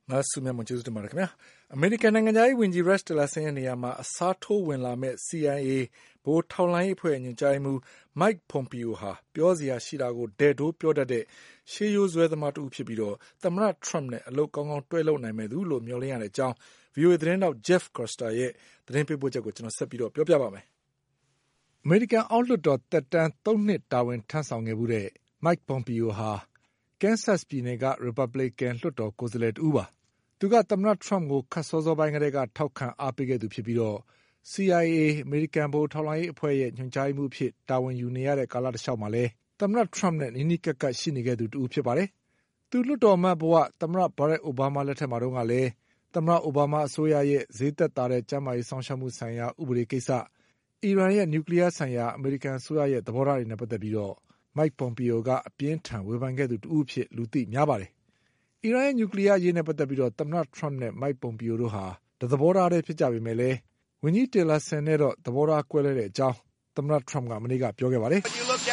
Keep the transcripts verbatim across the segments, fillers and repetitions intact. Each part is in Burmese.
မဆုမြတ်မွန်ကျေးဇူးတင်ပါတယ်ခင်ဗျာအမေရိကန်နိုင်ငံသားဝင်ကြီး Rex Tillerson ရဲ့နေရာမှာအစားထိုးဝင်လာမဲ့ C I A ဗဟိုထောက်လှမ်းရေးအဖွဲ့ညွှန်ကြားမှု Mike Pompeo ဟာပြောစရာရှိတာကိုဒဲတိုးပြောတတ်တဲ့ရှေးရိုးစွဲသမားတူဖြစ်ပြီးတော့သမ္မတ Trump နဲ့အလုပ်ကောင်းကောင်းတွဲလုပ်နိုင်မဲ့သူလို့မျှော်လင့်ရတဲ့အကြောင်း V O A သတင်းတောက် Jeff Custer ရဲ့သတင်းပေးပို့ချက်ကိုကျွန်တော်ဆက်ပြီးတော့ပြောပြပါမယ်အမေရိကန်အောက်လွှတ်တော်သက်တမ်းသုံးနှစ်တာဝန်ထမ်းဆောင်ခဲ့မှုတဲ့ Mike Pompeo ဟာ Kansas ပြည်နယ်က Republican လွှတ်တော်ကိုယ်စားလှယ်တူပါသူကသမ္မတ Trump ကိုခတ်စောစောပိုင်းကတည်းကထောက်ခံအားပေးခဲ့သူဖြစ်ပြီးတော့ C I A အမေရိကန်ဗဟိုထောက်လှမ်းရေးအဖွဲ့ရဲ့ညွှန်ကြားမှုအဖြစ်တာဝန်ယူနေရတဲ့ကာလတစ်လျှောက်မှာလဲသမ္မတ Trump နဲ့နီးနီးကပ်ကပ်ရှိနေခဲ့သူတူဖြစ်ပါတယ်။သူလွှတ်တော်အမတ်ဘဝသမ္မတ Barack Obama လက်ထက်မှာတုန်းကလည်းသမ္မတ Obama အစိုးရရဲ့ဈေးသက်သာတဲ့ကျန်းမာရေးစောင့်ရှောက်မှုဆိုင်ရာဥပဒေကိစ္စအီရန်ရဲ့နျူကလ িয়ার ဆိုင်ရာအမေရိကန်အစိုးရရဲ့သဘောထားတွေနဲ့ပတ်သက်ပြီးတော့ Mike Pompeo ကအပြင်းထန်ဝေဖန်ခဲ့သူတူအဖြစ်လူသိများပါတယ်။အီရန်ရဲ့နျူကလ িয়ার ရေးနဲ့ပတ်သက်ပြီးတော့သမ္မတ Trump နဲ့ Mike Pompeo တို့ဟာတသဘောထားတည်းဖြစ်ကြပေမဲ့လည်းဝန်ကြီး Tillerson နဲ့တော့သဘောထားကွဲလွဲတဲ့အကြောင်းသမ္မတ Trump ကမနေ့ကပြောခဲ့ပါတယ်။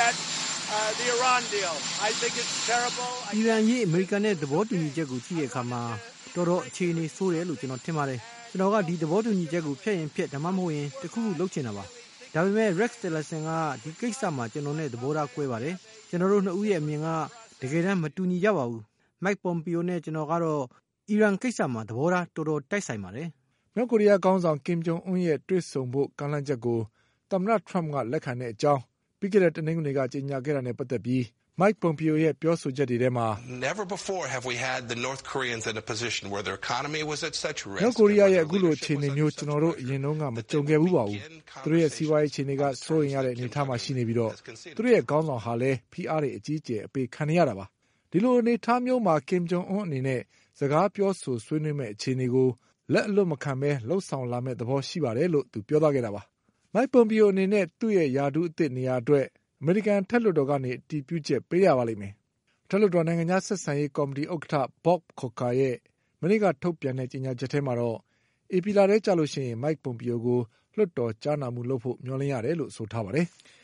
အီရန်ရေးအမေရိကန်နဲ့သဘောတူညီချက်ကိုကြည့်တဲ့အခါမှာတော်တော်အခြေအနေဆိုးတယ်လို့ကျွန်တော်ထင်ပါတယ်။ကျွန်တော်ကဒီသဘောတူညီချက်ကိုဖျက်ရင်ဖျက်ဒါမှမဟုတ်ရင်တခုခုလုပ်ချင်တာပါ။ဒါပေမဲ့ Rex Tillerson ကဒီကိစ္စမှာကျွန်တော်နဲ့သဘောထားကွဲပါတယ်။ကျွန်တော်တို့နှစ်ဦးရဲ့အမြင်ကတကယ်တမ်းမတူညီကြပါဘူး။ Mike Pompeo နဲ့ကျွန်တော်ကတော့အီရန်ကိစ္စမှာသဘောထားတော်တော်တိုက်ဆိုင်ပါတယ်။မြောက်ကိုရီးယားခေါင်းဆောင် Kim Jong Un ရဲ့တွေ့ဆုံဖို့ကမ်းလှမ်းချက်ကိုသမ္မတ Trump ကလက်ခံတဲ့အကြောင်းပြီးခဲ့တဲ့တနင်္ဂနွေကကြေညာခဲ့တာနဲ့ပတ်သက်ပြီး Mike Pompeo ရဲ့ပြောဆိုချက်တွေထဲမှာ Never before have we had the North Koreans in a position where their economy was at such risk. မြောက်ကိုရီးယားရဲ့အခုလိုအခြေအနေမျိုးကျွန်တော်တို့အရင်တုန်းကမကြုံခဲ့ဘူးပါဘူး။သူတို့ရဲ့စီးပွားရေးအခြေအနေကစိုးရိမ်ရတဲ့အနေအထားမှာရှိနေပြီးတော့သူတို့ရဲ့ခေါင်းဆောင်ဟာလည်းဖိအားတွေအကြီးအကျယ်အပေးခံနေရတာပါ။ဒီလိုအနေအထားမျိုးမှာ Kim Jong Un အနေနဲ့စကားပြောဆိုဆွေးနွေးမဲ့အခြေအနေကိုလက်အလွတ်မခံဘဲလှုပ်ဆောင်လာမဲ့သဘောရှိပါတယ်လို့သူပြောသွားခဲ့တာပါ။ Mike Pompeo အနေနဲ့သူ့ရဲ့ယာဒူးအသစ်နေရာအတွက်အမေရိကန်ထက်လွှတ်တော်ကနေအတည်ပြုချက်ပေးရပါလိမ့်မယ်။ထက်လွှတ်တော်နိုင်ငံခြားဆက်ဆံရေးကော်မတီဥက္ကဋ္ဌ Bob Corker ရဲ့မနေ့ကထုတ်ပြန်တဲ့ကြေညာချက်ထဲမှာတော့ဧပြီလထဲကျလို့ရှိရင် Mike Pompeo ကိုလွှတ်တော်ကြားနာမှုလုပ်ဖို့မျှော်လင့်ရတယ်လို့ဆိုထားပါတယ်။